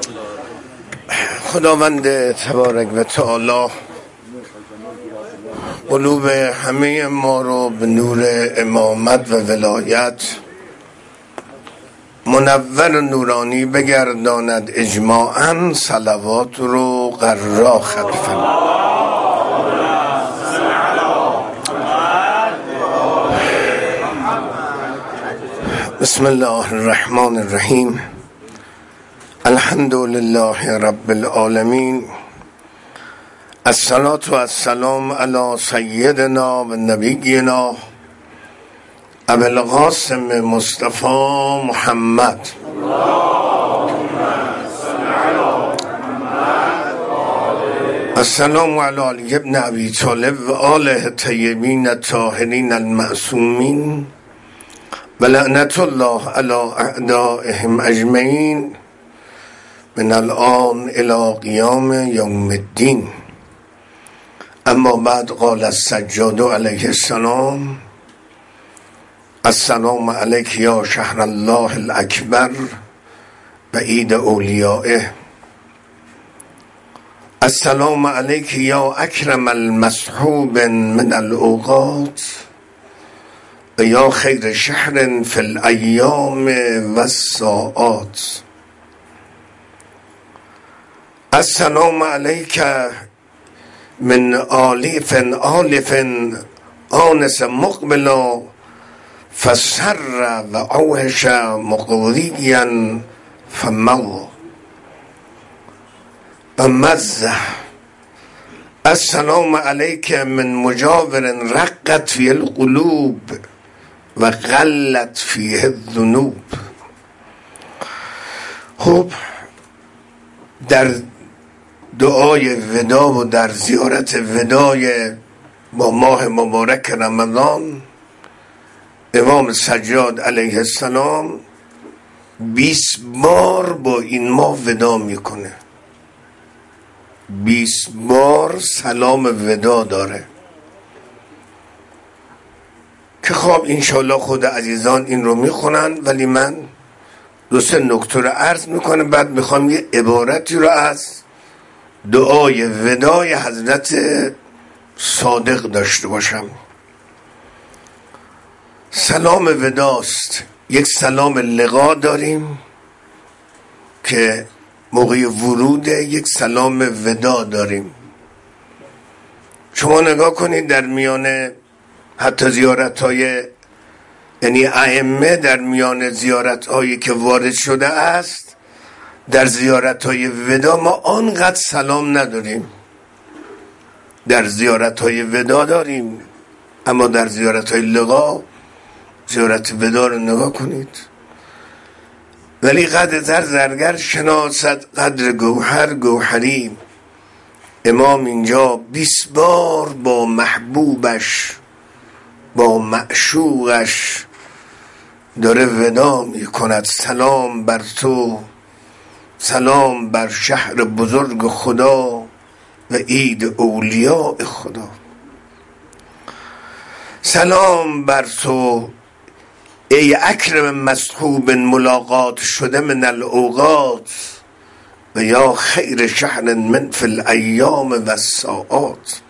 خداوند تبارک و تعالی قلوب همه ما رو به نور امامت و ولایت منور و نورانی بگرداند. اجماعاً صلوات رو قرا خلفا. بسم الله الرحمن الرحیم. الحمد لله رب العالمین. الصلاة و السلام علی سیدنا و نبینا ابو القاسم مصطفی محمد. السلام علی علی ابن ابی طالب و آله الطیبین الطاهرین المعصومین و لعنت الله علی اعدائهم اجمعین من الان الی قیام یوم الدین. اما بعد قال السجاد علیه السلام: السلام علیک یا شهر الله الاکبر و عید اولیائه. السلام علیک یا اکرم المصحوب من الاوقات و یا خیر شهر فی الایام و الساعات. السلام علیک من آلیف آنس مقبلا فسر و اوهش مقضیا فمضى و مزه. السلام علیک من مجاور رقت فی القلوب و غلت فیه الذنوب. خب در دعای ودا و در زیارت ودای با ماه مبارک رمضان امام سجاد علیه السلام 20 بار با این ماه ودا میکنه. 20 بار سلام ودا داره که خب انشالله خود عزیزان این رو میخونن، ولی من 2-3 نکته رو عرض میکنم، بعد میخوام یه عبارتی رو از دعای ودای حضرت صادق داشته باشم. سلام وداست، یک سلام لقا داریم که موقع ورود، یک سلام ودا داریم. شما نگاه کنید در میان حتی زیارت های، یعنی ائمه در میان زیارت هایی که وارد شده است، در زیارت های ودا ما آنقدر سلام نداریم. در زیارت های ودا داریم، اما در زیارت های لقا، زیارت ودا رو نگاه کنید. ولی قدر زرگر شناست قدر گوهر گوهری. امام اینجا 20 بار با محبوبش، با معشوقش داره ودا می کند. سلام بر تو، سلام بر شهر بزرگ خدا و عید اولیاء خدا. سلام بر تو ای اکرم مصحوب ملاقات شده من الاوقات و یا خیر شهر من فی الایام و الساعات.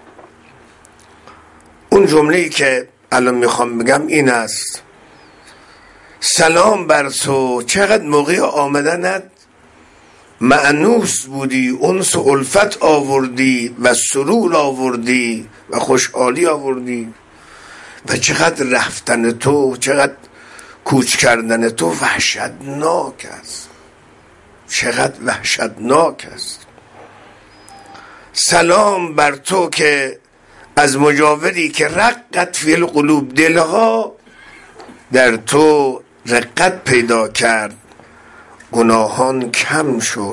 اون جمله‌ای که الان میخوام بگم این است: سلام بر تو، چقدر موقع آمدنت مأنوس بودی، انس و الفت آوردی و سرور آوردی و خوشحالی آوردی، و چقدر رفتن تو، چقدر کوچ کردن تو وحشتناک است، چقدر وحشتناک است. سلام بر تو که از مجاوری که رقت فی القلوب، دلها در تو رقت پیدا کرد، گناهان کم شد.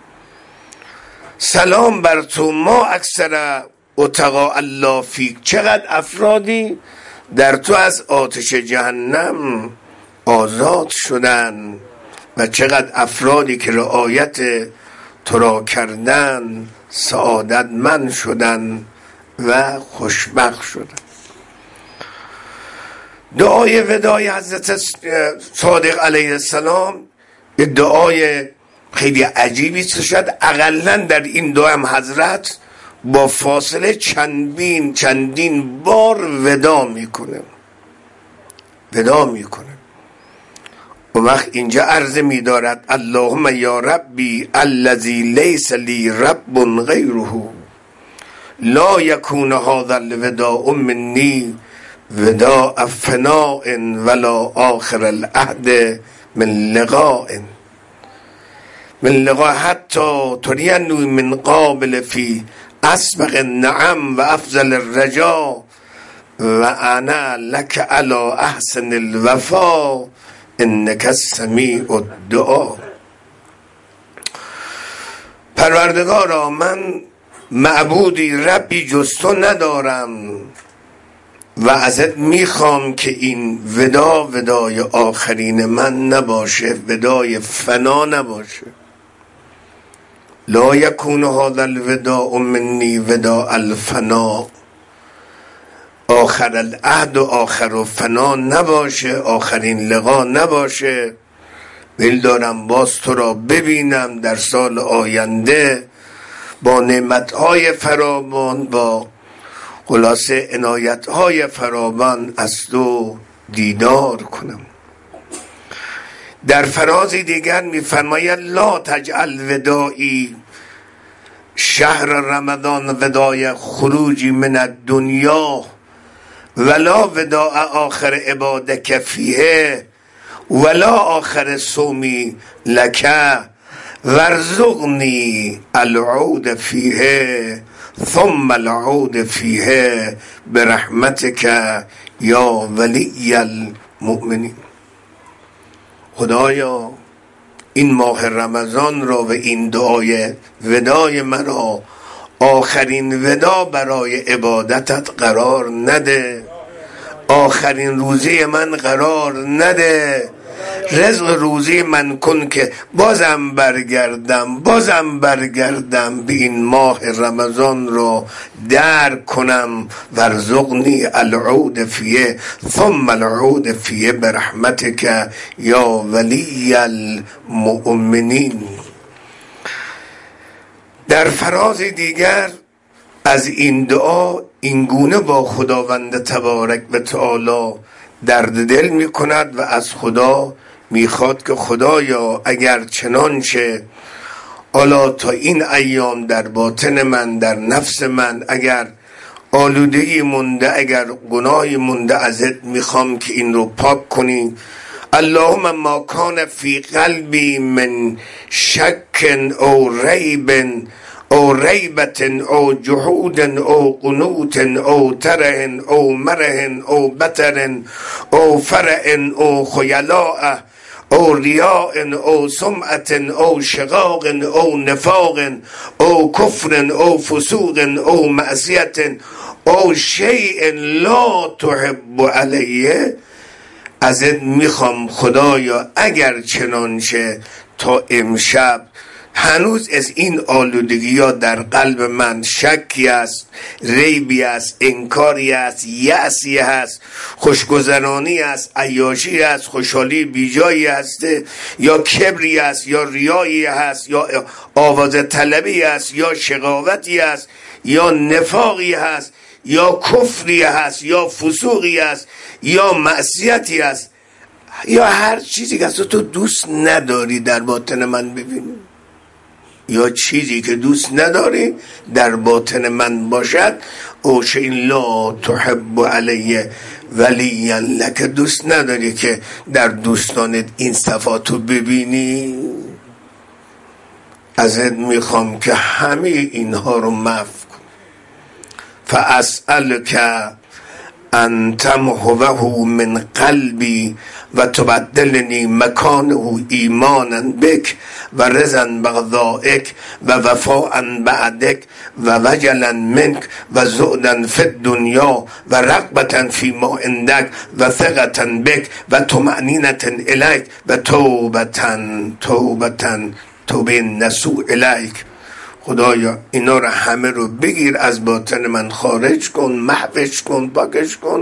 سلام بر تو ما اکثر اتقا الله فیک، چقدر افرادی در تو از آتش جهنم آزاد شدن و چقدر افرادی که رعایت تو را کردن سعادتمند شدن و خوشبخت شدن. دعای ودای حضرت صادق علیه السلام یه دعای خیلی عجیبی شد. اقلا در این دو هم حضرت با فاصله چندین بار ودا میکنه. و وقت اینجا عرض می‌دارد اللهم یا ربی الذی لیس لی رب غیره لا یکون هذا الوداع منی وداع فناء ولا آخر العهد من لقاء حتی ترینو من قابل فی اسبق النعم و افضل الرجا و انا لک علی احسن الوفا انک سمیع الدعا. پروردگارا من معبودی ربی جز تو ندارم و ازت میخوام که این ودای آخرین من نباشه، ودای فنا نباشه. لا یکون هذا الوداع منی وداع الفنا، آخر العهد و آخر و فنا نباشه، آخرین لقا نباشه. دل دارم باز تو را ببینم در سال آینده با نعمتهای فراوان، با خلاصه عنایتهای فراوان از تو دیدار کنم. در فراز دیگر می‌فرماید لا تجعل وداعی شهر رمضان وداع خروجی من الدنیا ولا وداع آخر عبادک فیه ولا آخر صومی لک وارزقنی العود فیه ثم العود فیه برحمتک یا ولی المؤمنین. خدایا این ماه رمضان را و این دعای ودای مرا آخرین ودا برای عبادتت قرار نده، آخرین روزی من قرار نده، رزق روزی من کن که بازم برگردم به این ماه رمضان رو درک کنم. ورزقنی العود فیه ثم العود فیه برحمتک یا ولی المؤمنین. در فراز دیگر از این دعا اینگونه با خداوند تبارک و تعالی درد دل می کند و از خدا میخواد که خدایا اگر چنانچه حالا تا این ایام در باطن من، در نفس من اگر آلودگی مونده، اگر گناهی مونده، ازت میخوام که این رو پاک کنی. اللهم ما کان فی قلبی من شک او ریب او ریبت او جحود او قنوت او تره او مره او بتر او فرع او خیلاء او ریاء او سمعت او شقاق او نفاق او کفر او فسوق او معصیت او شیء لا تحب علیه. ازت میخوام خدایا اگر چنانچه تا امشب هنوز از این آلودگی ها در قلب من شکی است، ریبی است، انکاری است، یأسی است، خوشگذرانی است، عیاشی است، خوشحالی بیجایی است، یا کبری است، یا ریایی است، یا آواز طلبی است، یا شقاوتی است، یا نفاقی است، یا کفری است، یا فسوقی است، یا معصیتی است، یا هر چیزی که تو دوست نداری در باطن من ببینی، یا چیزی که دوست نداری در باطن من باشد. او شیء لا تحب علیه ولی لک، دوست نداری که در دوستانت این صفاتو ببینی. ازت میخوام که همه اینها رو معف کن. فاسألک ان تمحوه من قلبی و تبدلنی مکانه ایمانا بک و رضا بقضائک و وفاء بعدک و وجلا منک و زهدا فی الدنیا و رغبة فی ما عندک و ثقة بک و طمأنینة الیک و توبه نصوح الیک. خدایا اینا رو همه رو بگیر از باطن من خارج کن، محوش کن، پاکش کن،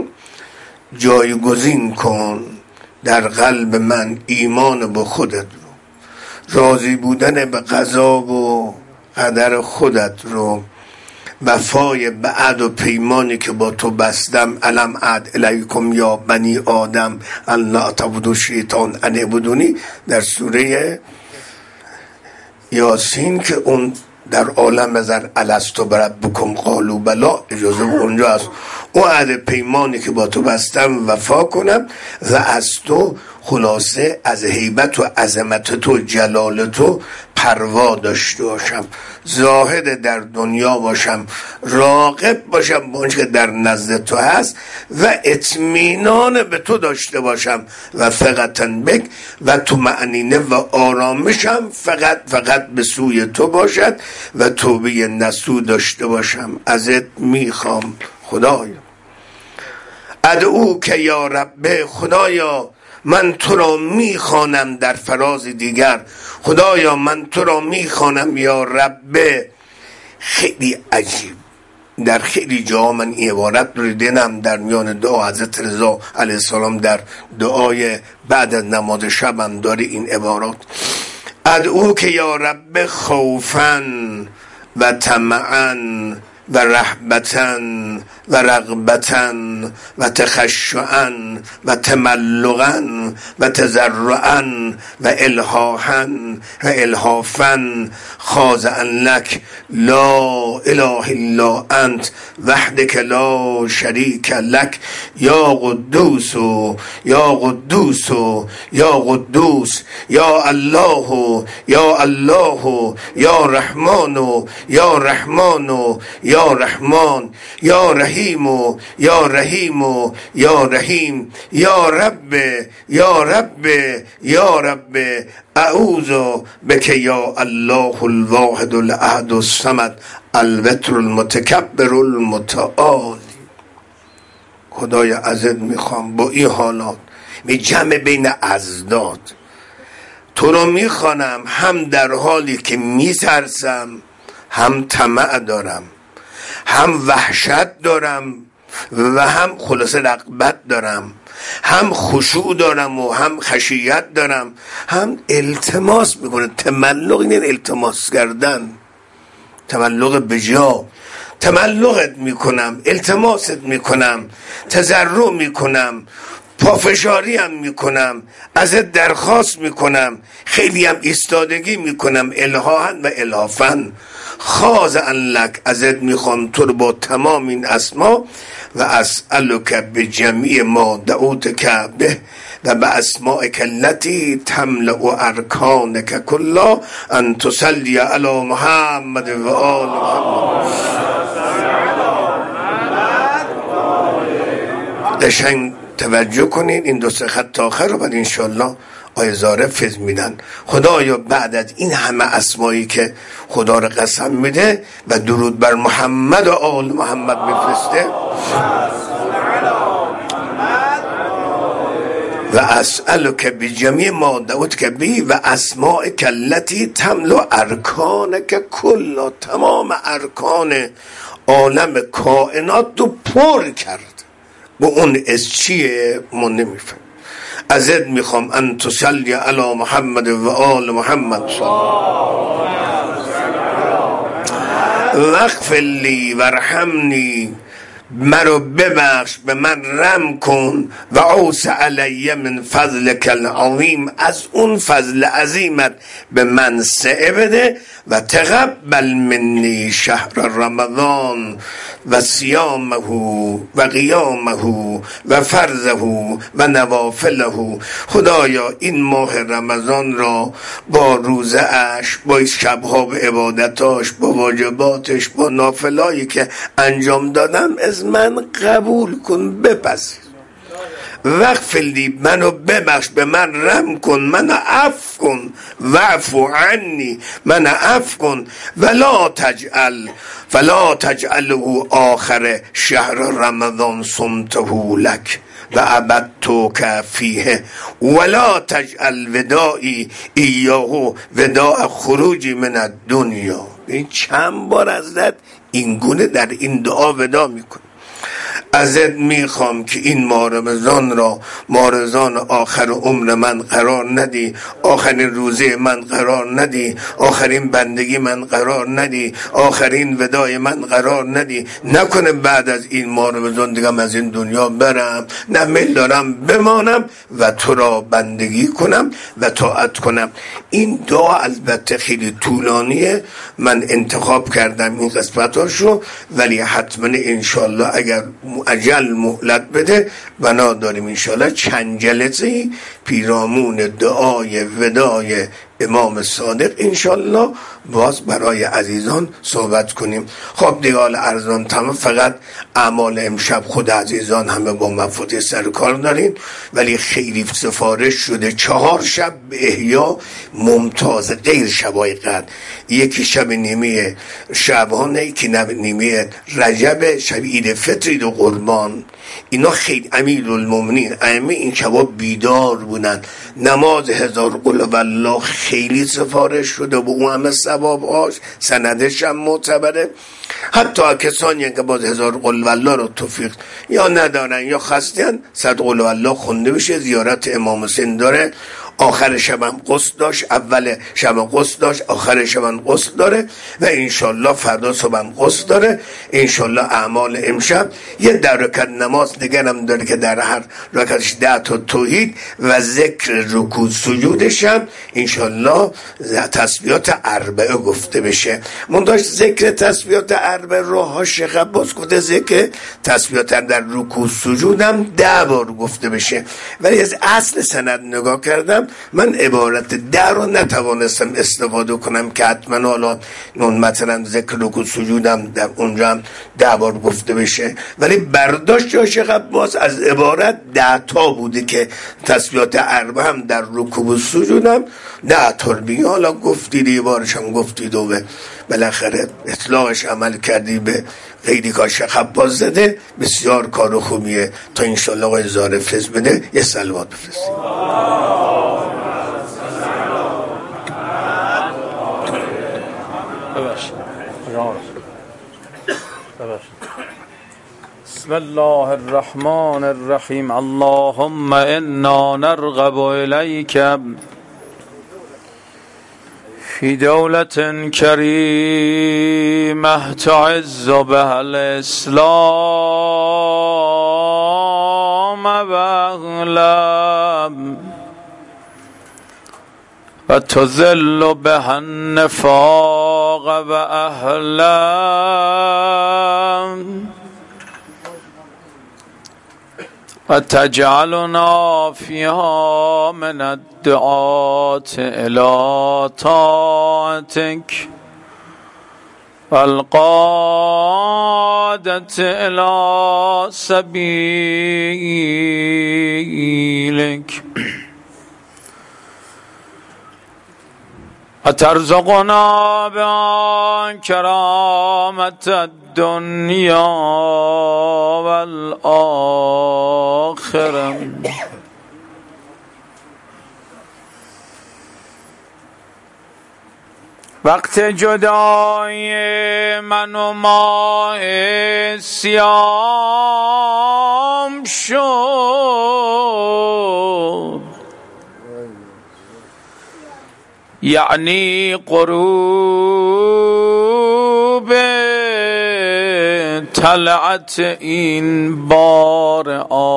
جایگزین کن در قلب من ایمان با خودت رو، راضی بودن به قضا و قدر خودت رو، وفای به عهد و پیمانی که با تو بستم، الم عهد الیکم یا بنی آدم ان لا تعبدوا الشیطان ان اعبدونی، در سوره یاسین که اون در عالم زر الستو بربکم قالوا بلا، اجازه اونجا است. اون عهد پیمانی که با تو بستم وفا کنم و از تو خلاصه از هیبت و عظمت تو، جلال تو پروا داشته باشم، زاهد در دنیا باشم، راغب باشم به اونچه که در نزد تو هست و اطمینان به تو داشته باشم و فقطن بک و تو معنینه و آرامشم فقط به سوی تو باشد و توبه نصوح داشته باشم. ازت میخوام خدایا، ادعو که یا رب، خدایا من تو را میخوانم در فراز دیگر، خدایا من تو را میخوانم یا رب. خیلی عجیب، در خیلی جاها من این عبارت رو دیدم در میان دعا حضرت رضا علیه السلام، در دعای بعد از نماز شب هم داره این عبارات. ادعو که یا رب خوفا و طمعا و رهبتا و رغبتا و تخشعا و تملقا و تضرعا و الحاحا و الحافا خاضعا لک لا اله الا انت وحدک لا شریک لک یا قدوس یا قدوس یا قدوس یا الله یا الله یا رحمان یا رحمان یا رحمان یا رحیم یا رحیم یا رحیم یا رب یا رب یا رب اعوذ بک یا الله الواحد الاحد الصمد الوتر المتکبر المتعال. خدایا ازت میخوام با این حالات می جمع بین ازداد تو رو میخوانم، هم در حالی که میترسم، هم طمع دارم، هم وحشت دارم و هم خلاصه رغبت دارم، هم خشوع دارم و هم خشیت دارم، هم التماس میکنه. تملق این التماس کردن، تملق بجا، تملقت میکنم، التماست میکنم، تضرع میکنم، پافشاری هم میکنم، ازت درخواست میکنم، خیلی هم ایستادگی میکنم، الهاً و الهافاً خاضعاً لک، ازت میخوام تو رو با تمام این اسما و اسألک بجمیع ما دعوتک به و به اسمائک التي تملأ ارکانک کلا ان تصلی علی محمد و آل محمد. قشنگ توجه کنین این دو سه خط آخر رو، بعد انشالله آیه زاره فض میدن. خدایا بعد از این همه اسمایی که خدا رو قسم میده و درود بر محمد و آل محمد میفرسته، و اسألک بجمیع ما دعوتک به و اسمائک التي تملأ ارکانک کلا، تمام ارکان عالم کائنات رو پر کرد با اون از چیه ما نمیفهم. ازت میخوام ان تصلی علی محمد و آل محمد واغفر لی وارحمنی، مرا ببخش، به من رحم کن، و اوسع علی من فضلک العظیم، از اون فضل عظیمت به من سعه بده، و تقبل منی شهر رمضان و صیامه و قیامه و فرضه و نوافله. خدایا این ماه رمضان را با روزه اش، با شبها به عبادتاش، با واجباتش، با نافلایی که انجام دادم از من قبول کن، بپذیر. واغفر لی، منو ببخش، به من رحم کن، منو عفو کن، واعف عنی، منو عفو کن، ولا تجعله آخر شهر رمضان صمته لک و عبدتک فیه، ولا تجعل وداعی ایاه وداع خروجی من الدنیا. این چند بار ازت این گونه در این دعا ودا میکن. ازت میخوام که این ماه رمضان را ماه آخر عمر من قرار ندی، آخرین روزه من قرار ندی، آخرین بندگی من قرار ندی، آخرین ودای من قرار ندی. نکنه بعد از این ماه رمضان دیگه از این دنیا برم، نه میل دارم بمانم و تو را بندگی کنم و طاعت کنم. این دعا البته خیلی طولانیه، من انتخاب کردم این قسمتاشو، ولی حتما انشالله اگر اجل مهلت بده بنا داریم انشالله چند جلسه پیرامون دعای ودای امام صادق انشالله باز برای عزیزان صحبت کنیم. خب دیگه حال ارزان تمام، فقط اعمال امشب خود عزیزان همه با مفاتیح سر کار دارین، ولی خیلی سفارش شده 4 شب به احیا ممتاز غیر شبای قدر. یکی شب نیمه شعبانه، یکی نیمه رجب، شب عید فطر، عید قربان. اینا خیلی امیرالمومنین ائمه این شبا بیدار بودن. نماز 1000 قل والله خیلی سفارش شده با اون همه ثوابهاش، سندش هم معتبره. حتی کسانی که باز 1000 قل والله رو توفیق یا ندارن یا خستن، 100 قل والله خونده بشه. زیارت امام حسین داره، آخر شبم غسل داشت، اول شب غسل داشت، آخر شبم غسل داره و انشالله فردا صبحم غسل داره. انشالله اعمال امشب یه در رکعت نماز نگرم داره که در هر رکعتش 10 تا توحید و ذکر رکوع سجودش هم انشالله تسبیحات 4 گفته بشه. من داشت ذکر تسبیحات 4 روحا شیخ عباس گفته ذکر تسبیحات در رکوع سجودم 10 بار گفته بشه، ولی از اصل سند نگاه کردم من عبارت 10 رو نتوانستم استفاده کنم که حتما حالا مثلا ذکر رکوع سجودم در اونجا هم 10 بار گفته بشه، ولی برداشت شیخ عباس از عبارت 10 تا بوده که تسبیحات 4 هم در رکوع و سجودم 10 تا بگی. حالا گفتید یه بارش هم گفتید و بالاخره اطلاعش عمل کردی به خیلی کار شیخ عباس زده. بسیار کار خوبیه. تا انشالله آقای زاره فیض بده یه صلوات بفرستید. بسم الله الرحمن الرحیم. اللهم انا نرغب الیک فی دولة کریمة تعز بها الاسلام و اهله و تذل بها النفاق و اهله و تجعلنا فیها من الدعاة الى طاعتک و القادة الى سبیلک و ترزقنا بها کرامة الدنیا والآخرة وقت جدای من و ماه سیام شد، یعنی غروب طلعت این بار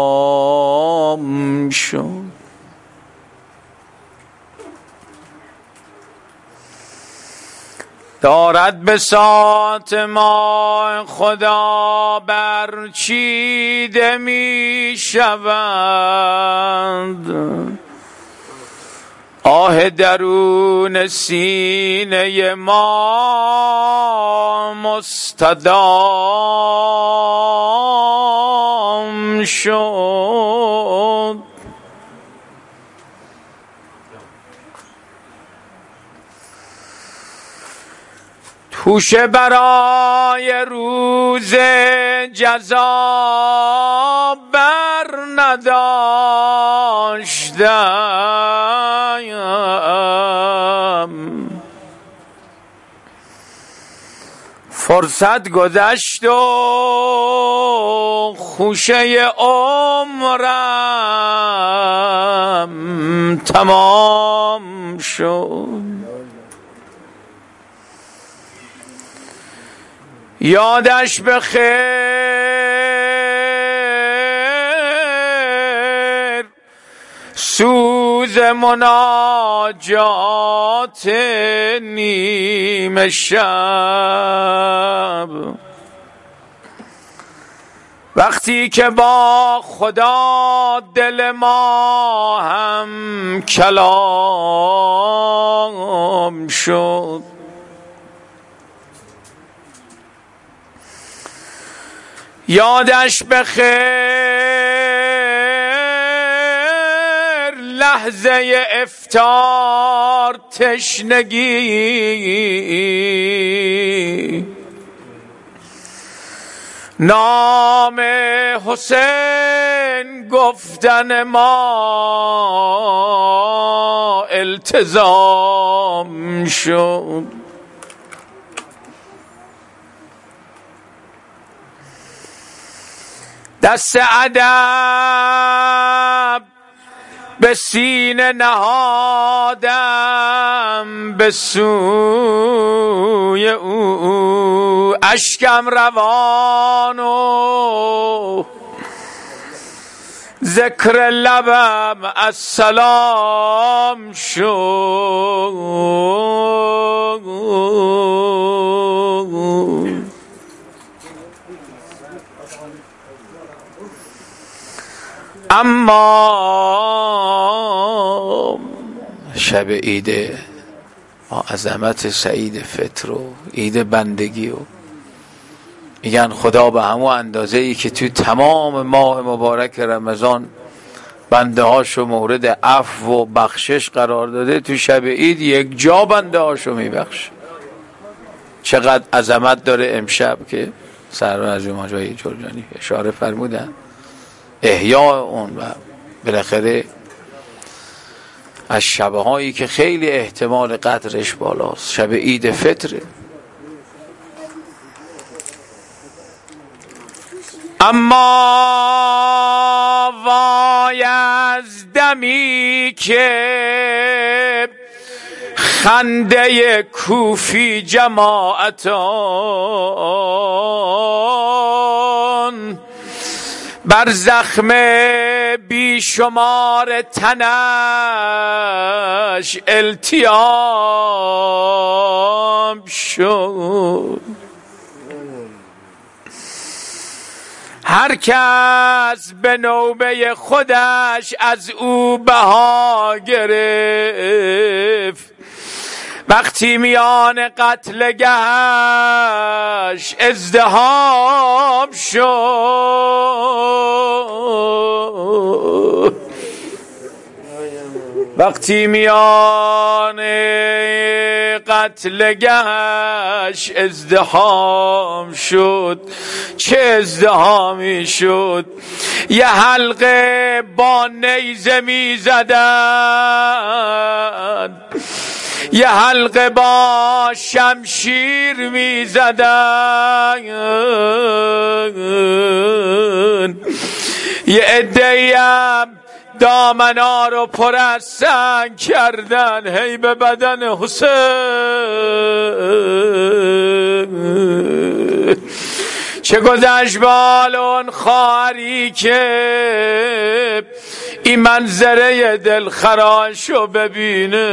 عام شد. دارد بساط ما خدا برچیده می شود، آه درون سینه ما مستدام شد. توشه برای روز جزا بر نداشتم، فرصت گذشت و خوشه عمرم تمام شد. یادش بخیر سوز مناجات نیمه شب، وقتی که با خدا دل ما هم کلام شد. یادش بخیر لحظه افطار تشنگی، نام حسین گفتن ما التزام شد. دست ادب به سینه نهادم به سوی او، اشکم روان و ذکر لبم السلام شد. اما شب عید با عظمت سعید فطر و عید بندگی و میگن خدا به همون اندازه ای که توی تمام ماه مبارک رمضان بنده هاشو مورد عفو و بخشش قرار داده، تو شب عید یک جا بنده هاشو میبخش. چقدر عظمت داره امشب که سرور از جمعه جرجانی اشاره فرمودن، احیاء اون و بالاخره از شبهایی که خیلی احتمال قدرش بالاست شب عید فطره. اما وای از دمی که خنده کوفی جماعتان بر زخم بیشمار تنش التیام شد. هر کس به نوبه خودش از او بها گرفت، وقتی میان قتلگهش ازدحام شد، وقتی میان قتلگهش ازدحام شد. چه ازدحامی شد؟ یه حلقه با نیزه می زدن، یه حلقه با شمشیر می زدن، یه عده‌ایم دامنا رو پر از سنگ کردن هی به بدن حسین. چه گذشت بال اون خواهری که این منظره دلخراشو ببینه،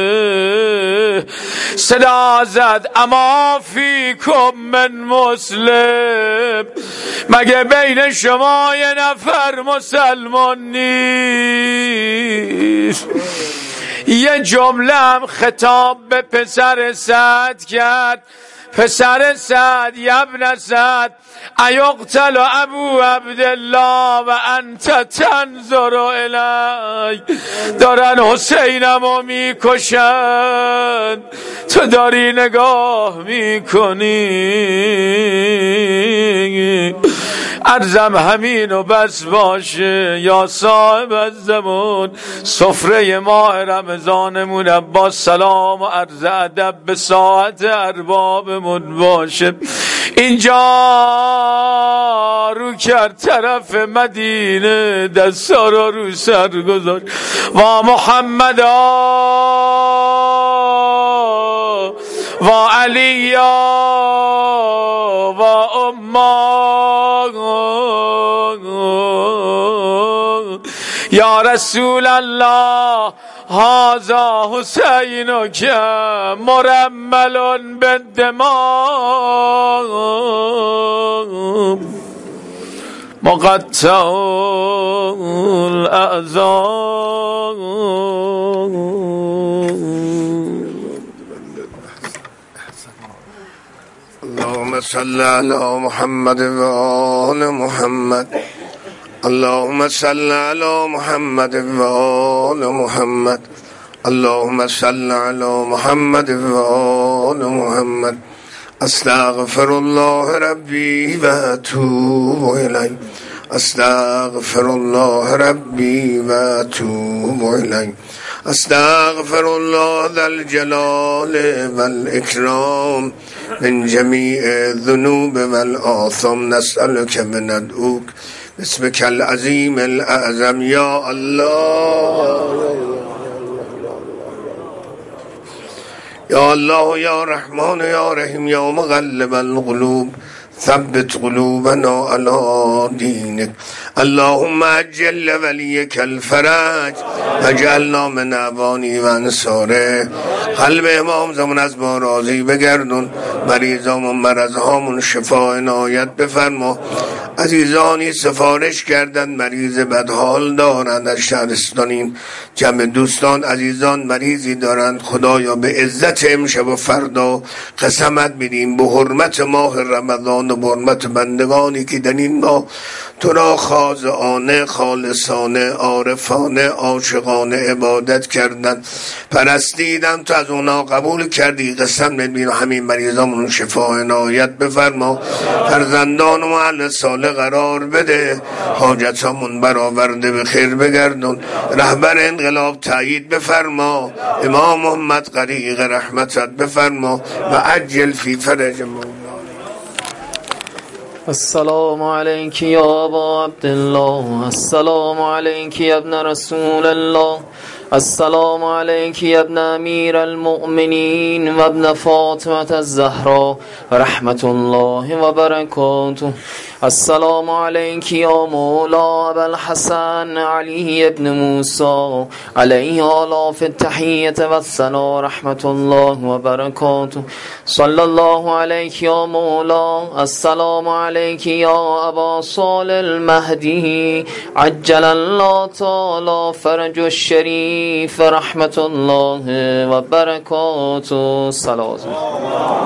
صدا زد اما فیکم من مسلم، مگه بین شما یه نفر مسلمان نیست؟ یه جمله هم خطاب به پسر سعد کرد، پسر سعد یبن سعد ایقتل ابو عبدالله و انت تنظر الی، دارن حسینمو میکشن تو داری نگاه میکنی. عرضم همین و بس باشه یا صاحب الزمان، سفره ماه رمضانمون با سلام و عرض ادب به ساعت اربابمون باشه. اینجا رو کرد طرف مدینه، دستا را رو سر گذاشت و محمد و علی و اما یا رسول الله هذا حسین که مرمل بالدماء مقطع الاعضاء. اللهم صل على محمد و آل محمد. اللهم صل على محمد و آل محمد. اللهم صل على محمد و آل محمد. استغفر الله ربي واتوب اليه. استغفر الله ربي واتوب اليه. استغفر الله ذا الجلال والإكرام من جميع الذنوب والآثام. نسألك وندعوك باسمك العظيم الأعظم يا الله يا الله يا رحمن يا رحيم يا مغلب القلوب ثبت قلوبنا على دينك. اللهم عجل وليك الفرج واجعلنا من اعوانه و انصاره. قلب امام زمان از ما راضی بگردون. مریضامون مرضهامون شفا عنایت بفرما. عزیزانی سفارش کردن مریض بدحال دارند از شهرستانیم. جمع دوستان عزیزان مریضی دارند. خدایا به عزت امشب و فردا قسمت میدیم به حرمت ماه رمضان و به حرمت بندگانی که در این ماه تو را خاضعانه خالصانه عارفانه عاشقانه عبادت کردن پرستیدن. تو از اونا قبول کردی. قسم نمیدیم همین مریضامون شفا عنایت بفرما. فرزندان و اهل صالح قرار بده. حاجتامون برآورده به خیر بگردون. رهبر انقلاب تایید بفرما. امام محمد غریق رحمتت بفرما و عجل فی فرج مولانا. السلام عليك يا أبا عبد الله. السلام عليك يا ابن رسول الله. السلام عليك يا ابن أمير المؤمنين وابن فاطمة الزهراء رحمة الله وبركاته. السلام عليك يا مولا أبا الحسن علي بن موسى عليه آلاف التحية والثناء رحمة الله وبركاته. صلى الله عليك يا مولا. السلام عليك يا أبا صالح المهدي عجل الله تعالى فرج الشريف رحمة الله وبركاته. صلوات